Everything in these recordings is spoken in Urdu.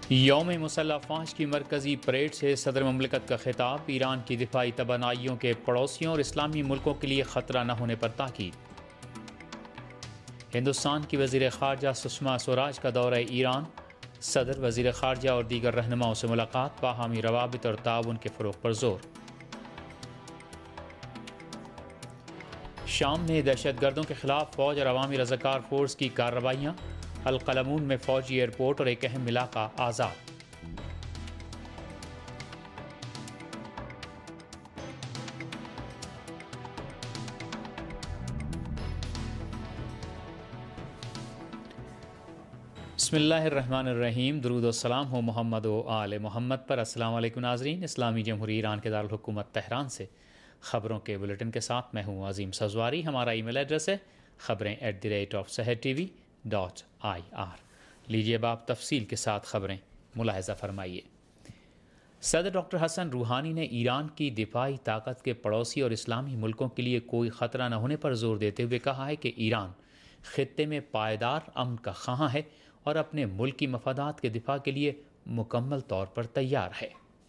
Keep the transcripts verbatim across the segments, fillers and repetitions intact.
یوم مسلح افواج کی مرکزی پریڈ سے صدر مملکت کا خطاب، ایران کی دفاعی توانائیوں کے پڑوسیوں اور اسلامی ملکوں کے لیے خطرہ نہ ہونے پر تاکید۔ ہندوستان کی وزیر خارجہ سشما سوراج کا دورہ ایران، صدر، وزیر خارجہ اور دیگر رہنماؤں سے ملاقات، باہمی روابط اور تعاون کے فروغ پر زور۔ شام میں دہشت گردوں کے خلاف فوج اور عوامی رضاکار فورس کی کارروائیاں، القلمون میں فوجی ایئرپورٹ اور ایک اہم علاقہ آزاد۔ بسم اللہ الرحمن الرحیم، درود و سلام ہو محمد و آل محمد پر۔ السلام علیکم ناظرین، اسلامی جمہوریہ ایران کے دارالحکومت تہران سے خبروں کے بلیٹن کے ساتھ میں ہوں عظیم سزواری۔ ہمارا ای میل ایڈریس ہے خبریں at the rate of Sahar T V dot I R. لیجیے اب آپ تفصیل کے ساتھ خبریں ملاحظہ فرمائیے۔ صدر ڈاکٹر حسن روحانی نے ایران کی دفاعی طاقت کے پڑوسی اور اسلامی ملکوں کے لیے کوئی خطرہ نہ ہونے پر زور دیتے ہوئے کہا ہے کہ ایران خطے میں پائیدار امن کا خواہاں ہے اور اپنے ملکی مفادات کے دفاع کے لیے مکمل طور پر تیار ہے۔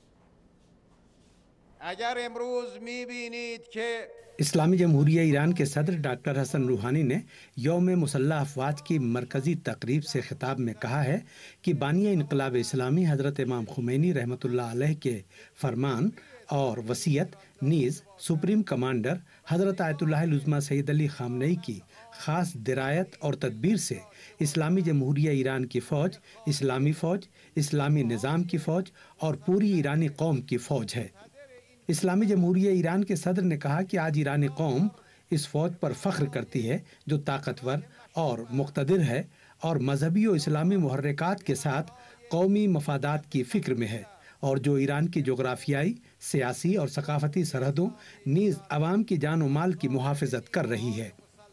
اگر امروز می‌بینید که اسلامی جمہوریہ ایران کے صدر ڈاکٹر حسن روحانی نے یوم مسلح افواج کی مرکزی تقریب سے خطاب میں کہا ہے کہ بانی انقلاب اسلامی حضرت امام خمینی رحمۃ اللہ علیہ کے فرمان اور وصیت نیز سپریم کمانڈر حضرت آیت اللہ العظمیٰ سید علی خامنئی کی خاص درایت اور تدبیر سے اسلامی جمہوریہ ایران کی فوج، اسلامی فوج، اسلامی نظام کی فوج اور پوری ایرانی قوم کی فوج ہے۔ اسلامی جمہوریہ ایران کے صدر نے کہا کہ آج ایرانی قوم اس فوج پر فخر کرتی ہے جو طاقتور اور مقتدر ہے اور مذہبی و اسلامی محرکات کے ساتھ قومی مفادات کی فکر میں ہے، اور جو ایران کی جغرافیائی، سیاسی اور ثقافتی سرحدوں نیز عوام کی جان و مال کی محافظت کر رہی ہے۔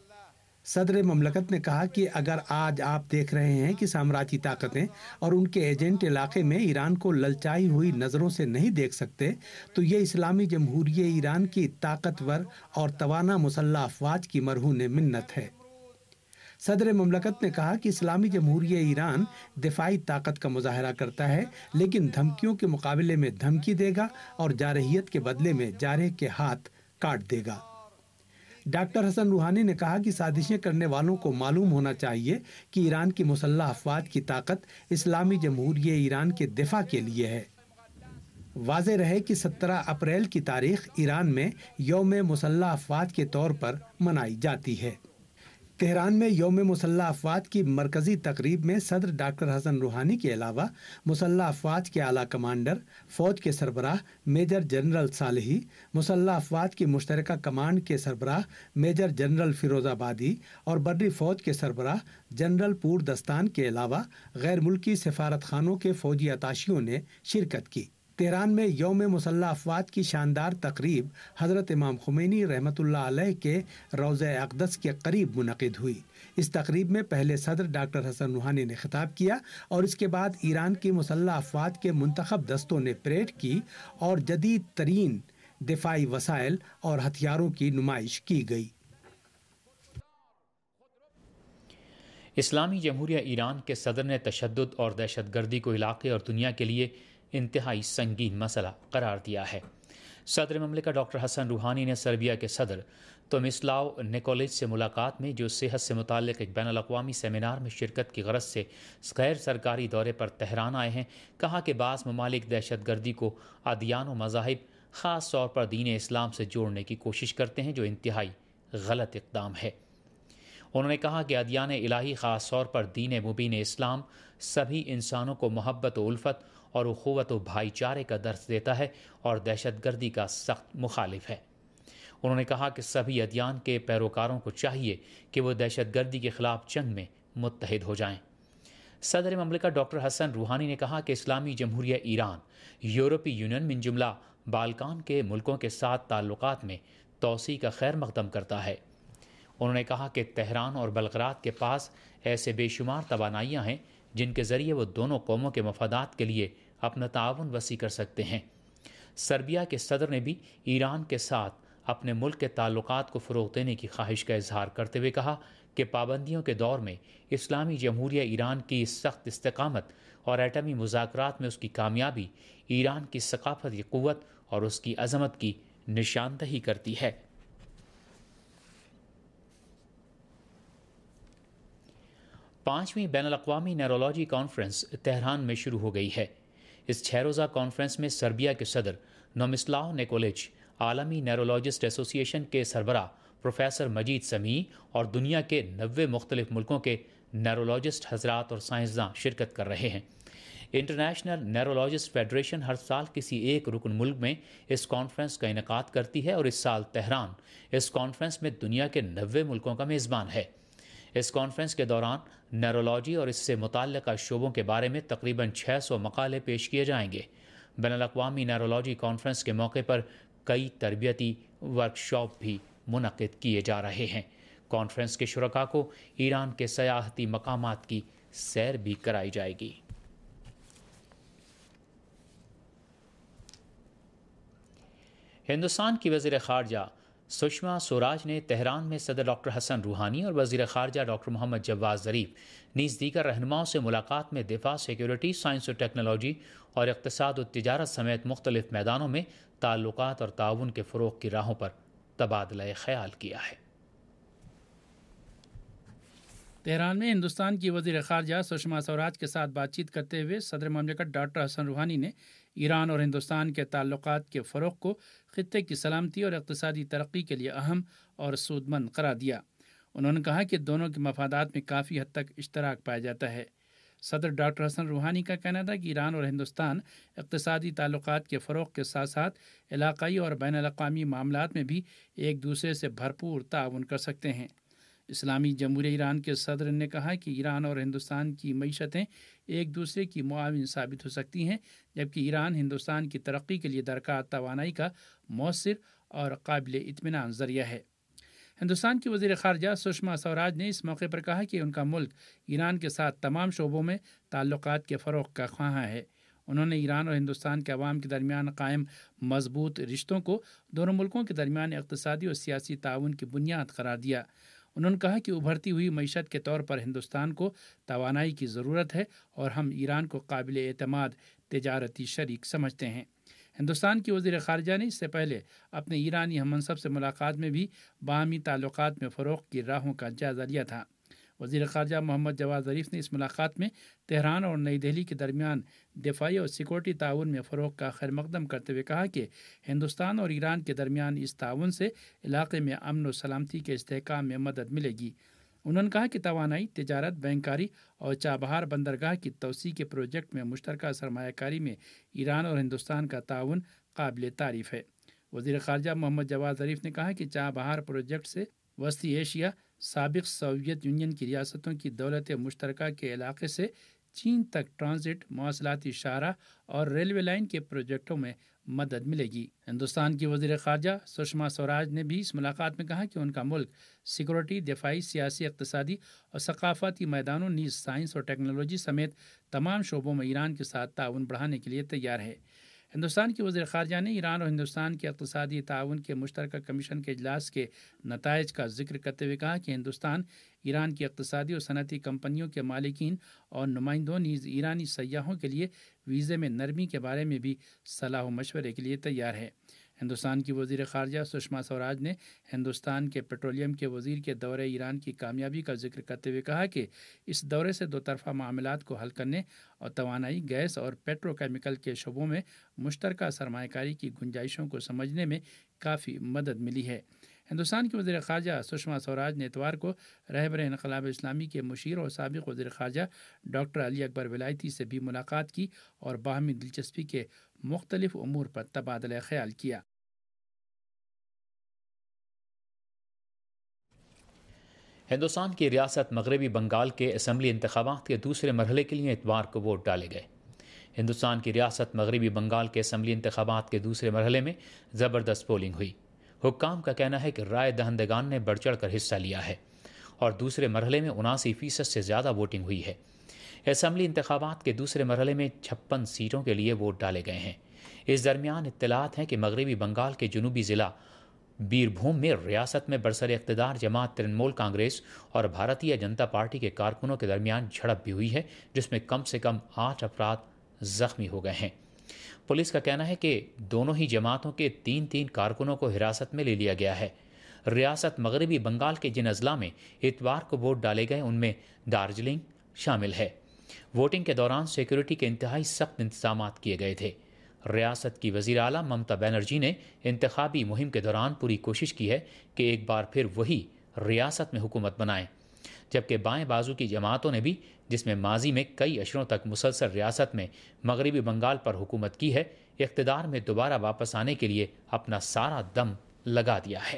صدر مملکت نے کہا کہ اگر آج آپ دیکھ رہے ہیں کہ سامراجی طاقتیں اور ان کے ایجنٹ علاقے میں ایران کو للچائی ہوئی نظروں سے نہیں دیکھ سکتے، تو یہ اسلامی جمہوریہ ایران کی طاقتور اور توانا مسلح افواج کی مرہون منت ہے۔ صدر مملکت نے کہا کہ اسلامی جمہوریہ ایران دفاعی طاقت کا مظاہرہ کرتا ہے، لیکن دھمکیوں کے مقابلے میں دھمکی دے گا اور جارحیت کے بدلے میں جارح کے ہاتھ کاٹ دے گا۔ ڈاکٹر حسن روحانی نے کہا کہ سازشیں کرنے والوں کو معلوم ہونا چاہیے کہ ایران کی مسلح افواج کی طاقت اسلامی جمہوریہ ایران کے دفاع کے لیے ہے۔ واضح رہے کہ سترہ اپریل کی تاریخ ایران میں یوم مسلح افواج کے طور پر منائی جاتی ہے۔ تہران میں یوم مسلح افواج کی مرکزی تقریب میں صدر ڈاکٹر حسن روحانی کے علاوہ مسلح افواج کے اعلیٰ کمانڈر، فوج کے سربراہ میجر جنرل صالحی، مسلح افواج کی مشترکہ کمانڈ کے سربراہ میجر جنرل فیروز آبادی اور بری فوج کے سربراہ جنرل پور دستان کے علاوہ غیر ملکی سفارت خانوں کے فوجی اتاشیوں نے شرکت کی۔ تہران میں یوم مسلح افواج کی شاندار تقریب حضرت امام خمینی رحمۃ اللہ علیہ کے روضہ اقدس کے قریب منعقد ہوئی۔ اس تقریب میں پہلے صدر ڈاکٹر حسن روحانی نے خطاب کیا اور اس کے بعد ایران کی مسلح افواج کے منتخب دستوں نے پریڈ کی اور جدید ترین دفاعی وسائل اور ہتھیاروں کی نمائش کی گئی۔ اسلامی جمہوریہ ایران کے صدر نے تشدد اور دہشت گردی کو علاقے اور دنیا کے لیے انتہائی سنگین مسئلہ قرار دیا ہے۔ صدر مملکت ڈاکٹر حسن روحانی نے سربیا کے صدر تومسلاو نیکولچ سے ملاقات میں، جو صحت سے متعلق ایک بین الاقوامی سیمینار میں شرکت کی غرض سے غیر سرکاری دورے پر تہران آئے ہیں، کہا کہ بعض ممالک دہشت گردی کو ادیان و مذاہب، خاص طور پر دین اسلام سے جوڑنے کی کوشش کرتے ہیں، جو انتہائی غلط اقدام ہے۔ انہوں نے کہا کہ ادیان الہی، خاص طور پر دین مبین اسلام، سبھی انسانوں کو محبت و الفت اور اخوت و بھائی چارے کا درس دیتا ہے اور دہشت گردی کا سخت مخالف ہے۔ انہوں نے کہا کہ سبھی ادیان کے پیروکاروں کو چاہیے کہ وہ دہشت گردی کے خلاف جنگ میں متحد ہو جائیں۔ صدر مملکت ڈاکٹر حسن روحانی نے کہا کہ اسلامی جمہوریہ ایران یورپی یونین من جملہ بالکان کے ملکوں کے ساتھ تعلقات میں توسیع کا خیر مقدم کرتا ہے۔ انہوں نے کہا کہ تہران اور بلغراد کے پاس ایسے بے شمار توانائیاں ہیں جن کے ذریعے وہ دونوں قوموں کے مفادات کے لیے اپنا تعاون وسیع کر سکتے ہیں۔ سربیا کے صدر نے بھی ایران کے ساتھ اپنے ملک کے تعلقات کو فروغ دینے کی خواہش کا اظہار کرتے ہوئے کہا کہ پابندیوں کے دور میں اسلامی جمہوریہ ایران کی سخت استقامت اور ایٹمی مذاکرات میں اس کی کامیابی ایران کی ثقافتی قوت اور اس کی عظمت کی نشاندہی کرتی ہے۔ پانچویں بین الاقوامی نیورولوجی کانفرنس تہران میں شروع ہو گئی ہے۔ اس چھ روزہ کانفرنس میں سربیا کے صدر نومسلاو نیکولچ، عالمی نیورولوجسٹ ایسوسی ایشن کے سربراہ پروفیسر مجید سمیع اور دنیا کے نوے مختلف ملکوں کے نیورولوجسٹ حضرات اور سائنسداں شرکت کر رہے ہیں۔ انٹرنیشنل نیورولوجسٹ فیڈریشن ہر سال کسی ایک رکن ملک میں اس کانفرنس کا انعقاد کرتی ہے اور اس سال تہران اس کانفرنس میں دنیا کے نوے ملکوں کا میزبان ہے۔ اس کانفرنس کے دوران نیورولوجی اور اس سے متعلقہ شعبوں کے بارے میں تقریباً چھ سو مقالے پیش کیے جائیں گے۔ بین الاقوامی نیورولوجی کانفرنس کے موقع پر کئی تربیتی ورکشاپ بھی منعقد کیے جا رہے ہیں۔ کانفرنس کے شرکاء کو ایران کے سیاحتی مقامات کی سیر بھی کرائی جائے گی۔ ہندوستان کی وزیر خارجہ سشما سوراج نے تہران میں صدر ڈاکٹر حسن روحانی اور وزیر خارجہ ڈاکٹر محمد جواد ظریف نیز دیگر رہنماؤں سے ملاقات میں دفاع، سیکیورٹی، سائنس و ٹیکنالوجی اور اقتصاد و تجارت سمیت مختلف میدانوں میں تعلقات اور تعاون کے فروغ کی راہوں پر تبادلہ خیال کیا ہے۔ تہران میں ہندوستان کی وزیر خارجہ سشما سوراج کے ساتھ بات چیت کرتے ہوئے صدر مملکت ڈاکٹر حسن روحانی نے ایران اور ہندوستان کے تعلقات کے فروغ کو خطے کی سلامتی اور اقتصادی ترقی کے لیے اہم اور سود مند قرار دیا۔ انہوں نے کہا کہ دونوں کے مفادات میں کافی حد تک اشتراک پایا جاتا ہے۔ صدر ڈاکٹر حسن روحانی کا کہنا تھا کہ ایران اور ہندوستان اقتصادی تعلقات کے فروغ کے ساتھ ساتھ علاقائی اور بین الاقوامی معاملات میں بھی ایک دوسرے سے بھرپور تعاون کر سکتے ہیں۔ اسلامی جمہوریہ ایران کے صدر نے کہا کہ ایران اور ہندوستان کی معیشتیں ایک دوسرے کی معاون ثابت ہو سکتی ہیں، جبکہ ایران ہندوستان کی ترقی کے لیے درکار توانائی کا مؤثر اور قابل اطمینان ذریعہ ہے۔ ہندوستان کی وزیر خارجہ سشما سوراج نے اس موقع پر کہا کہ ان کا ملک ایران کے ساتھ تمام شعبوں میں تعلقات کے فروغ کا خواہاں ہے۔ انہوں نے ایران اور ہندوستان کے عوام کے درمیان قائم مضبوط رشتوں کو دونوں ملکوں کے درمیان اقتصادی اور سیاسی تعاون کی بنیاد قرار دیا۔ انہوں نے کہا کہ ابھرتی ہوئی معیشت کے طور پر ہندوستان کو توانائی کی ضرورت ہے اور ہم ایران کو قابل اعتماد تجارتی شریک سمجھتے ہیں۔ ہندوستان کی وزیر خارجہ نے اس سے پہلے اپنے ایرانی ہم منصب سے ملاقات میں بھی باہمی تعلقات میں فروغ کی راہوں کا جائزہ لیا تھا۔ وزیر خارجہ محمد جواد ظریف نے اس ملاقات میں تہران اور نئی دہلی کے درمیان دفاعی اور سیکورٹی تعاون میں فروغ کا خیر مقدم کرتے ہوئے کہا کہ ہندوستان اور ایران کے درمیان اس تعاون سے علاقے میں امن و سلامتی کے استحکام میں مدد ملے گی۔ انہوں نے کہا کہ توانائی، تجارت، بینکاری اور چابہار بندرگاہ کی توسیع کے پروجیکٹ میں مشترکہ سرمایہ کاری میں ایران اور ہندوستان کا تعاون قابل تعریف ہے۔ وزیر خارجہ محمد جواد ظریف نے کہا کہ چابہار پروجیکٹ سے وسطی ایشیا، سابق سوویت یونین کی ریاستوں کی دولت مشترکہ کے علاقے سے چین تک ٹرانزٹ، مواصلاتی شاہراہ اور ریلوے لائن کے پروجیکٹوں میں مدد ملے گی۔ ہندوستان کی وزیر خارجہ سشما سوراج نے بھی اس ملاقات میں کہا کہ ان کا ملک سیکورٹی، دفاعی، سیاسی، اقتصادی اور ثقافتی میدانوں نیز سائنس اور ٹیکنالوجی سمیت تمام شعبوں میں ایران کے ساتھ تعاون بڑھانے کے لیے تیار ہے۔ ہندوستان کی وزیر خارجہ نے ایران اور ہندوستان کے اقتصادی تعاون کے مشترکہ کمیشن کے اجلاس کے نتائج کا ذکر کرتے ہوئے کہا کہ ہندوستان ایران کی اقتصادی اور صنعتی کمپنیوں کے مالکین اور نمائندوں نیز ایرانی سیاحوں کے لیے ویزے میں نرمی کے بارے میں بھی صلاح و مشورے کے لیے تیار ہے۔ ہندوستان کی وزیر خارجہ سشما سوراج نے ہندوستان کے پیٹرولیم کے وزیر کے دورے ایران کی کامیابی کا ذکر کرتے ہوئے کہا کہ اس دورے سے دو طرفہ معاملات کو حل کرنے اور توانائی، گیس اور پیٹرو کیمیکل کے شعبوں میں مشترکہ سرمایہ کاری کی گنجائشوں کو سمجھنے میں کافی مدد ملی ہے۔ ہندوستان کی وزیر خارجہ سشما سوراج نے اتوار کو رہبر انقلاب اسلامی کے مشیر اور سابق وزیر خارجہ ڈاکٹر علی اکبر ولایتی سے بھی ملاقات کی اور باہمی دلچسپی کے مختلف امور پر تبادلہ خیال کیا۔ ہندوستان کی ریاست مغربی بنگال کے اسمبلی انتخابات کے دوسرے مرحلے کے لیے اتوار کو ووٹ ڈالے گئے۔ ہندوستان کی ریاست مغربی بنگال کے اسمبلی انتخابات کے دوسرے مرحلے میں زبردست پولنگ ہوئی۔ حکام کا کہنا ہے کہ رائے دہندگان نے بڑھ چڑھ کر حصہ لیا ہے اور دوسرے مرحلے میں اناسی فیصد سے زیادہ ووٹنگ ہوئی ہے۔ اسمبلی انتخابات کے دوسرے مرحلے میں چھپن سیٹوں کے لیے ووٹ ڈالے گئے ہیں۔ اس درمیان اطلاعات ہیں کہ مغربی بنگال کے جنوبی ضلع بیر بھوم میں ریاست میں برسر اقتدار جماعت ترنمول کانگریس اور بھارتیہ جنتا پارٹی کے کارکنوں کے درمیان جھڑپ بھی ہوئی ہے، جس میں کم سے کم آٹھ افراد زخمی ہو گئے ہیں۔ پولیس کا کہنا ہے کہ دونوں ہی جماعتوں کے تین تین کارکنوں کو حراست میں لے لیا گیا ہے۔ ریاست مغربی بنگال کے جن اضلاع میں اتوار کو ووٹ ڈالے گئے ان میں دارجلنگ شامل ہے۔ ووٹنگ کے دوران سیکورٹی کے انتہائی سخت انتظامات کیے گئے تھے۔ ریاست کی وزیر اعلیٰ ممتا بنرجی نے انتخابی مہم کے دوران پوری کوشش کی ہے کہ ایک بار پھر وہی ریاست میں حکومت بنائیں، جبکہ بائیں بازو کی جماعتوں نے بھی، جس میں ماضی میں کئی اشروں تک مسلسل ریاست میں مغربی بنگال پر حکومت کی ہے، اقتدار میں دوبارہ واپس آنے کے لیے اپنا سارا دم لگا دیا ہے۔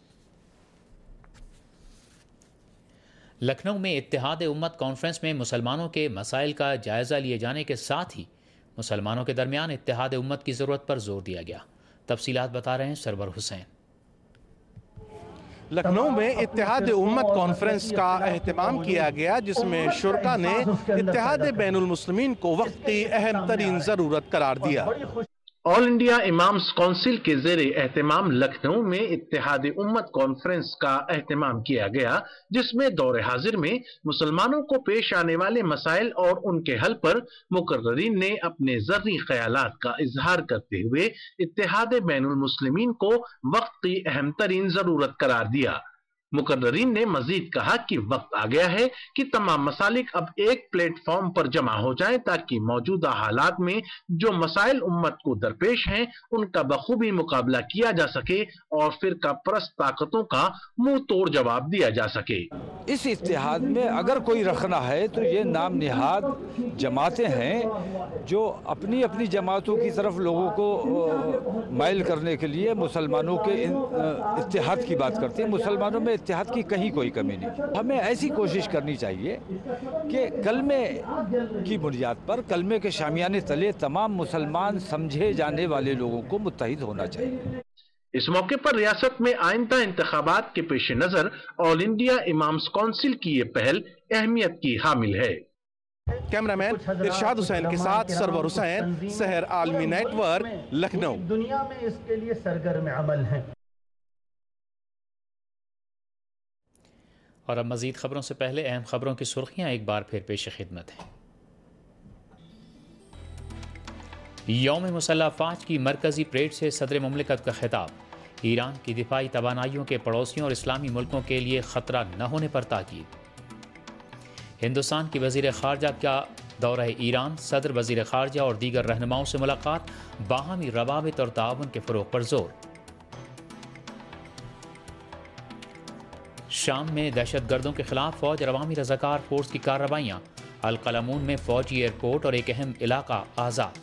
لکھنؤ میں اتحاد امت کانفرنس میں مسلمانوں کے مسائل کا جائزہ لیے جانے کے ساتھ ہی مسلمانوں کے درمیان اتحاد امت کی ضرورت پر زور دیا گیا۔ تفصیلات بتا رہے ہیں سرور حسین۔ لکھنؤ میں اتحاد امت کانفرنس کا اہتمام کیا گیا، جس میں شرکا نے اتحاد بین المسلمین کو وقت کی اہم ترین ضرورت قرار دیا۔ آل انڈیا امامز کونسل کے زیر اہتمام لکھنؤ میں اتحاد امت کانفرنس کا اہتمام کیا گیا، جس میں دور حاضر میں مسلمانوں کو پیش آنے والے مسائل اور ان کے حل پر مقررین نے اپنے زرعی خیالات کا اظہار کرتے ہوئے اتحاد بین المسلمین کو وقت کی اہم ترین ضرورت قرار دیا۔ مقررین نے مزید کہا کہ وقت آ گیا ہے کہ تمام مسالک اب ایک پلیٹ فارم پر جمع ہو جائیں تاکہ موجودہ حالات میں جو مسائل امت کو درپیش ہیں ان کا بخوبی مقابلہ کیا جا سکے اور فرقہ پرست طاقتوں کا منہ توڑ جواب دیا جا سکے۔ اس اتحاد میں اگر کوئی رکھنا ہے تو یہ نام نہاد جماعتیں ہیں جو اپنی اپنی جماعتوں کی طرف لوگوں کو مائل کرنے کے لیے مسلمانوں کے اتحاد کی بات کرتے ہیں۔ مسلمانوں میں اتحاد کی کہیں کوئی کمی نہیں۔ ہمیں ایسی کوشش کرنی چاہیے کہ کلمے کی بنیاد پر، کلمے کے شامیانے تلے تمام مسلمان سمجھے جانے والے لوگوں کو متحد ہونا چاہیے۔ اس موقع پر ریاست میں آئندہ انتخابات کے پیش نظر آل انڈیا امامز کونسل کی یہ پہل اہمیت کی حامل ہے۔ کیمرامین ارشاد حسین کے ساتھ سرور حسین، سحر عالمی نیٹ ورک، لکھنؤ۔ دنیا میں اس کے لیے سرگرم عمل ہیں۔ اور اب مزید خبروں سے پہلے اہم خبروں کی سرخیاں ایک بار پھر پیش خدمت ہیں۔ یوم مسلح افواج کی مرکزی پریڈ سے صدر مملکت کا خطاب، ایران کی دفاعی توانائیوں کے پڑوسیوں اور اسلامی ملکوں کے لیے خطرہ نہ ہونے پر تاکید۔ ہندوستان کی وزیر خارجہ کا دورہ ایران، صدر، وزیر خارجہ اور دیگر رہنماؤں سے ملاقات، باہمی روابط اور تعاون کے فروغ پر زور۔ شام میں دہشت گردوں کے خلاف فوج اور عوامی رضاکار فورس کی کارروائیاں، القلمون میں فوجی ایئرپورٹ اور ایک اہم علاقہ آزاد۔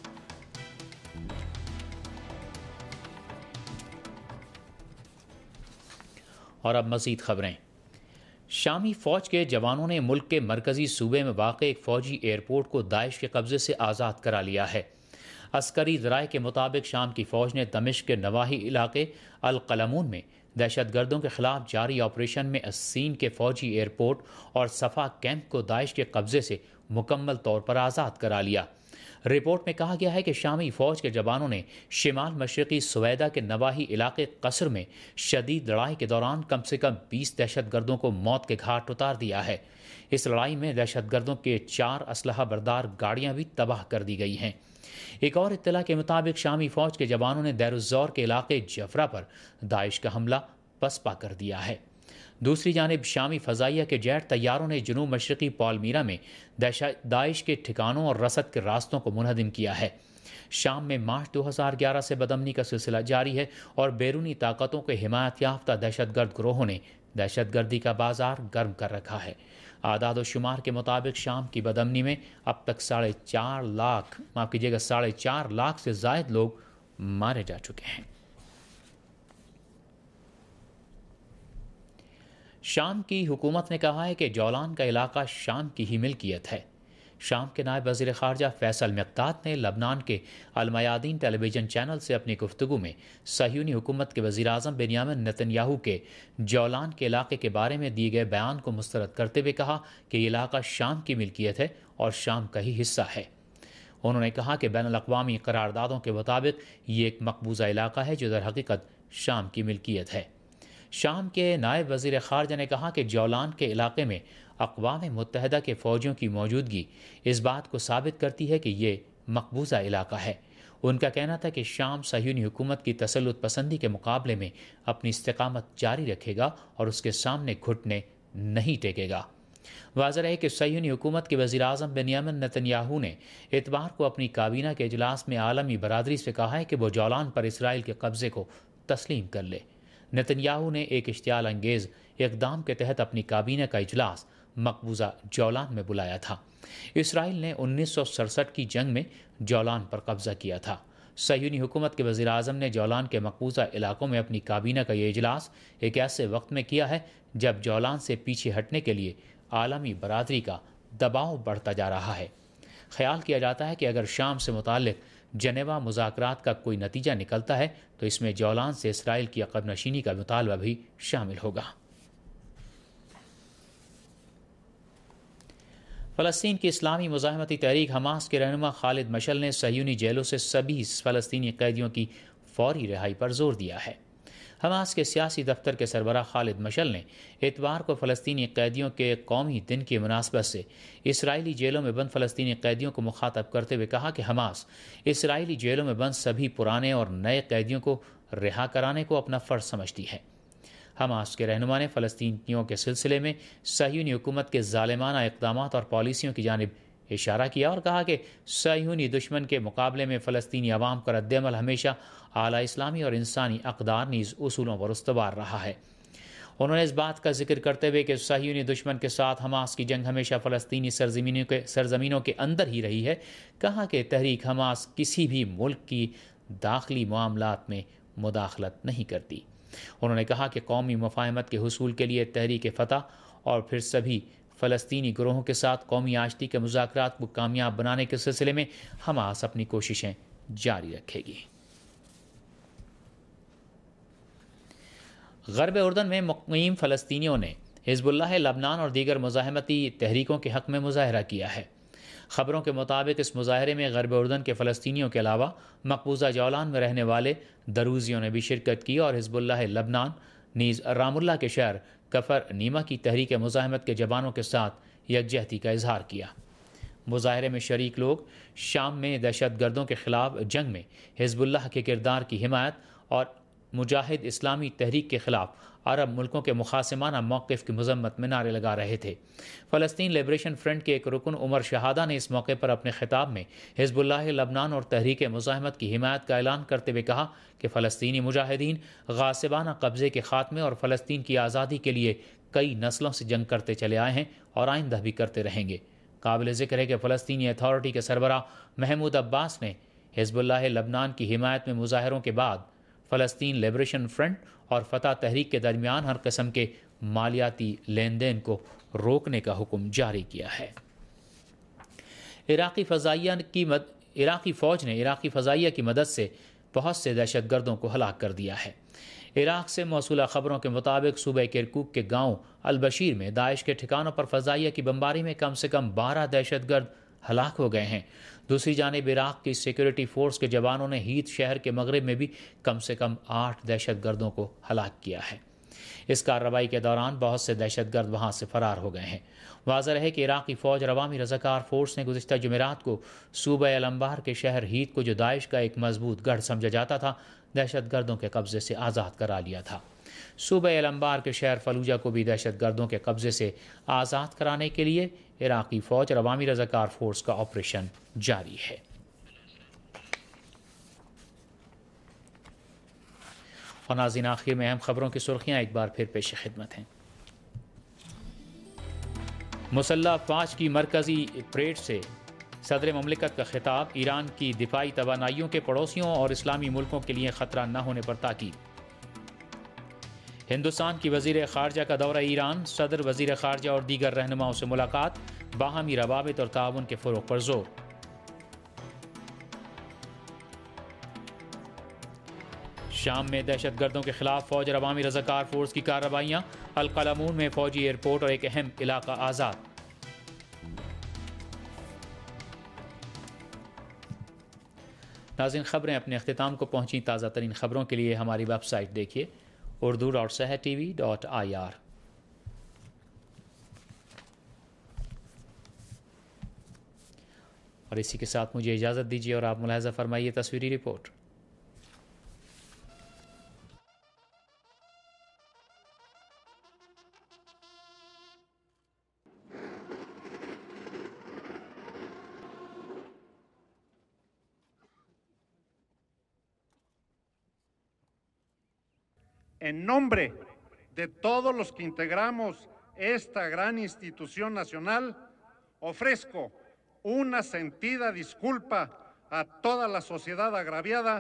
اور اب مزید خبریں۔ شامی فوج کے جوانوں نے ملک کے مرکزی صوبے میں واقع ایک فوجی ایئرپورٹ کو داعش کے قبضے سے آزاد کرا لیا ہے۔ عسکری ذرائع کے مطابق شام کی فوج نے دمشق کے نواحی علاقے القلمون میں دہشت گردوں کے خلاف جاری آپریشن میں السین کے فوجی ایئرپورٹ اور صفا کیمپ کو داعش کے قبضے سے مکمل طور پر آزاد کرا لیا۔ رپورٹ میں کہا گیا ہے کہ شامی فوج کے جوانوں نے شمال مشرقی سویدا کے نواحی علاقے قصر میں شدید لڑائی کے دوران کم سے کم بیس دہشت گردوں کو موت کے گھاٹ اتار دیا ہے۔ اس لڑائی میں دہشت گردوں کے چار اسلحہ بردار گاڑیاں بھی تباہ کر دی گئی ہیں۔ ایک اور اطلاع کے مطابق شامی فوج کے جوانوں نے دیر الزور کے علاقے جفرا پر داعش کا حملہ پسپا کر دیا ہے۔ دوسری جانب شامی فضائیہ کے جیٹ طیاروں نے جنوب مشرقی پالمیرا میں داعش کے ٹھکانوں اور رسد کے راستوں کو منہدم کیا ہے۔ شام میں مارچ دو ہزار گیارہ سے بدامنی کا سلسلہ جاری ہے اور بیرونی طاقتوں کے حمایت یافتہ دہشت گرد گروہوں نے دہشت گردی کا بازار گرم کر رکھا ہے۔ اعداد و شمار کے مطابق شام کی بدامنی میں اب تک ساڑھے چار لاکھ معاف کیجیے گا ساڑھے چار لاکھ سے زائد لوگ مارے جا چکے ہیں۔ شام کی حکومت نے کہا ہے کہ جولان کا علاقہ شام کی ہی ملکیت ہے۔ شام کے نائب وزیر خارجہ فیصل مقداد نے لبنان کے المیادین ٹیلی ویژن چینل سے اپنی گفتگو میں صہیونی حکومت کے وزیر اعظم بنیامین نتن یاہو کے جولان کے علاقے کے بارے میں دیے گئے بیان کو مسترد کرتے ہوئے کہا کہ یہ علاقہ شام کی ملکیت ہے اور شام کا ہی حصہ ہے۔ انہوں نے کہا کہ بین الاقوامی قراردادوں کے مطابق یہ ایک مقبوضہ علاقہ ہے جو در حقیقت شام کی ملکیت ہے۔ شام کے نائب وزیر خارجہ نے کہا کہ جولان کے علاقے میں اقوام متحدہ کے فوجیوں کی موجودگی اس بات کو ثابت کرتی ہے کہ یہ مقبوضہ علاقہ ہے۔ ان کا کہنا تھا کہ شام صہیونی حکومت کی تسلط پسندی کے مقابلے میں اپنی استقامت جاری رکھے گا اور اس کے سامنے گھٹنے نہیں ٹیکے گا۔ واضح ہے کہ صہیونی حکومت کے وزیر اعظم بنیامین نتن یاہو نے اتوار کو اپنی کابینہ کے اجلاس میں عالمی برادری سے کہا ہے کہ وہ جولان پر اسرائیل کے قبضے کو تسلیم کر لے۔ نتن یاہو نے ایک اشتعال انگیز اقدام کے تحت اپنی کابینہ کا اجلاس مقبوضہ جولان میں بلایا تھا۔ اسرائیل نے انیس سو سڑسٹھ کی جنگ میں جولان پر قبضہ کیا تھا۔ صہیونی حکومت کے وزیر اعظم نے جولان کے مقبوضہ علاقوں میں اپنی کابینہ کا یہ اجلاس ایک ایسے وقت میں کیا ہے جب جولان سے پیچھے ہٹنے کے لیے عالمی برادری کا دباؤ بڑھتا جا رہا ہے۔ خیال کیا جاتا ہے کہ اگر شام سے متعلق جنیوا مذاکرات کا کوئی نتیجہ نکلتا ہے تو اس میں جولان سے اسرائیل کی عقب نشینی کا مطالبہ بھی شامل ہوگا۔ فلسطین کی اسلامی مزاحمتی تحریک حماس کے رہنما خالد مشعل نے صہیونی جیلوں سے سبھی فلسطینی قیدیوں کی فوری رہائی پر زور دیا ہے۔ حماس کے سیاسی دفتر کے سربراہ خالد مشعل نے اتوار کو فلسطینی قیدیوں کے قومی دن کی مناسبت سے اسرائیلی جیلوں میں بند فلسطینی قیدیوں کو مخاطب کرتے ہوئے کہا کہ حماس اسرائیلی جیلوں میں بند سبھی پرانے اور نئے قیدیوں کو رہا کرانے کو اپنا فرض سمجھتی ہے۔ حماس کے رہنما نے فلسطینیوں کے سلسلے میں صہیونی حکومت کے ظالمانہ اقدامات اور پالیسیوں کی جانب اشارہ کیا اور کہا کہ صہیونی دشمن کے مقابلے میں فلسطینی عوام کا رد عمل ہمیشہ اعلیٰ اسلامی اور انسانی اقدار نیز اصولوں پر استوار رہا ہے۔ انہوں نے اس بات کا ذکر کرتے ہوئے کہ صہیونی دشمن کے ساتھ حماس کی جنگ ہمیشہ فلسطینی سرزمینوں کے سرزمینوں کے اندر ہی رہی ہے، کہا کہ تحریک حماس کسی بھی ملک کی داخلی معاملات میں مداخلت نہیں کرتی۔ انہوں نے کہا کہ قومی مفاہمت کے حصول کے لیے تحریک فتح اور پھر سبھی فلسطینی گروہوں کے ساتھ قومی آشتی کے مذاکرات کو کامیاب بنانے کے سلسلے میں حماس اپنی کوششیں جاری رکھے گی۔ غرب اردن میں مقیم فلسطینیوں نے حزب اللہ لبنان اور دیگر مزاحمتی تحریکوں کے حق میں مظاہرہ کیا ہے۔ خبروں کے مطابق اس مظاہرے میں غرب اردن کے فلسطینیوں کے علاوہ مقبوضہ جولان میں رہنے والے دروزیوں نے بھی شرکت کی اور حزب اللہ لبنان نیز رام اللہ کے شہر کفر نیما کی تحریک مزاحمت کے جوانوں کے ساتھ یکجہتی کا اظہار کیا۔ مظاہرے میں شریک لوگ شام میں دہشت گردوں کے خلاف جنگ میں حزب اللہ کے کردار کی حمایت اور مجاہد اسلامی تحریک کے خلاف عرب ملکوں کے مخاصمانہ موقف کی مذمت میں نعرے لگا رہے تھے۔ فلسطین لبریشن فرنٹ کے ایک رکن عمر شہادہ نے اس موقع پر اپنے خطاب میں حزب اللہ لبنان اور تحریک مزاحمت کی حمایت کا اعلان کرتے ہوئے کہا کہ فلسطینی مجاہدین غاصبانہ قبضے کے خاتمے اور فلسطین کی آزادی کے لیے کئی نسلوں سے جنگ کرتے چلے آئے ہیں اور آئندہ بھی کرتے رہیں گے۔ قابل ذکر ہے کہ فلسطینی اتھارٹی کے سربراہ محمود عباس نے حزب اللہ لبنان کی حمایت میں مظاہروں کے بعد فلسطین لبریشن فرنٹ اور فتح تحریک کے درمیان ہر قسم کے مالیاتی لین دین کو روکنے کا حکم جاری کیا ہے۔ عراقی فضائیہ کی مد... عراقی فوج نے عراقی فضائیہ کی مدد سے بہت سے دہشت گردوں کو ہلاک کر دیا ہے۔ عراق سے موصولہ خبروں کے مطابق صوبہ کرکوک کے گاؤں البشیر میں داعش کے ٹھکانوں پر فضائیہ کی بمباری میں کم سے کم بارہ دہشت گرد ہلاک ہو گئے ہیں۔ دوسری جانب عراق کی سیکورٹی فورس کے جوانوں نے ہیت شہر کے مغرب میں بھی کم سے کم آٹھ دہشت گردوں کو ہلاک کیا ہے۔ اس کارروائی کے دوران بہت سے دہشت گرد وہاں سے فرار ہو گئے ہیں۔ واضح ہے کہ عراقی فوج اور عوامی رضاکار فورس نے گزشتہ جمعرات کو صوبہ الانبار کے شہر ہیت کو جو داعش کا ایک مضبوط گڑھ سمجھا جاتا تھا دہشت گردوں کے قبضے سے آزاد کرا لیا تھا۔ صوبہ الانبار کے شہر فلوجہ کو بھی دہشت گردوں کے قبضے سے آزاد کرانے کے لیے عراقی فوج اور عوامی رضاکار فورس کا آپریشن جاری ہے۔ اور ناظرین آخر میں اہم خبروں کی سرخیاں ایک بار پھر پیش خدمت ہیں۔ مسلح افواج کی مرکزی پریڈ سے صدر مملکت کا خطاب، ایران کی دفاعی توانائیوں کے پڑوسیوں اور اسلامی ملکوں کے لیے خطرہ نہ ہونے پر تاکید۔ ہندوستان کی وزیر خارجہ کا دورہ ایران، صدر وزیر خارجہ اور دیگر رہنماؤں سے ملاقات، باہمی روابط اور تعاون کے فروغ پر زور۔ شام میں دہشت گردوں کے خلاف فوج اور عوامی رضاکار فورس کی کارروائیاں، القلمون میں فوجی ایئرپورٹ اور ایک اہم علاقہ آزاد۔ नाज़रीन, खबरें अपने अख्तिताम को पहुँची। ताज़ा तरीन खबरों के लिए हमारी वेबसाइट देखिए Urdu dot Sahar T V dot I R. और इसी के साथ मुझे इजाज़त दीजिए और आप मुलाहज़ा फरमाइए तस्वीरी report. En nombre de todos los que integramos esta gran institución nacional, ofrezco una sentida disculpa a toda la sociedad agraviada.